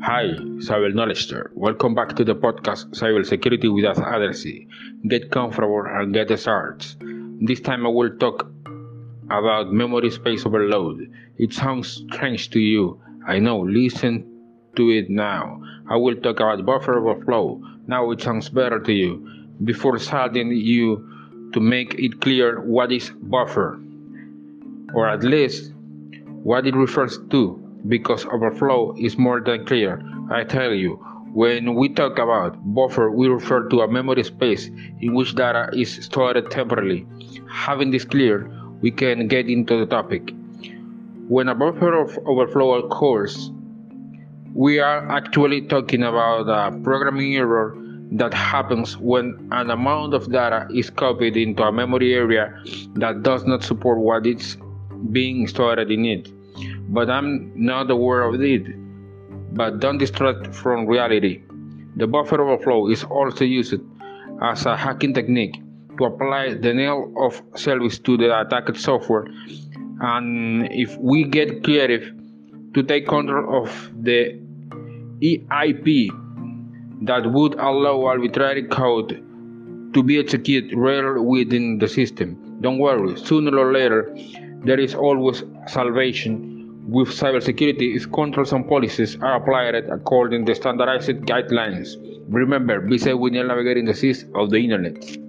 Hi, Cyber Knowledge there. Welcome back to the podcast Cybersecurity without Addercy. Get comfortable and get started. This time I will talk about memory space overload. It sounds strange to you. I know, listen to it now. I will talk about buffer overflow. Now it sounds better to you. Before starting you to make it clear what is buffer, or at least what it refers to, because overflow is more than clear. I tell you, when we talk about buffer, we refer to a memory space in which data is stored temporarily. Having this clear, we can get into the topic. When a buffer of overflow occurs, we are actually talking about a programming error that happens when an amount of data is copied into a memory area that does not support what is being stored in it. But I'm not aware of it. But don't distract from reality. The buffer overflow is also used as a hacking technique to apply denial of service to the attacked software, and if we get creative, to take control of the EIP that would allow arbitrary code to be executed right within the system. Don't worry, sooner or later, there is always salvation. With cybersecurity, if controls and policies are applied according to standardized guidelines. Remember, be safe when you're navigating the seas of the internet.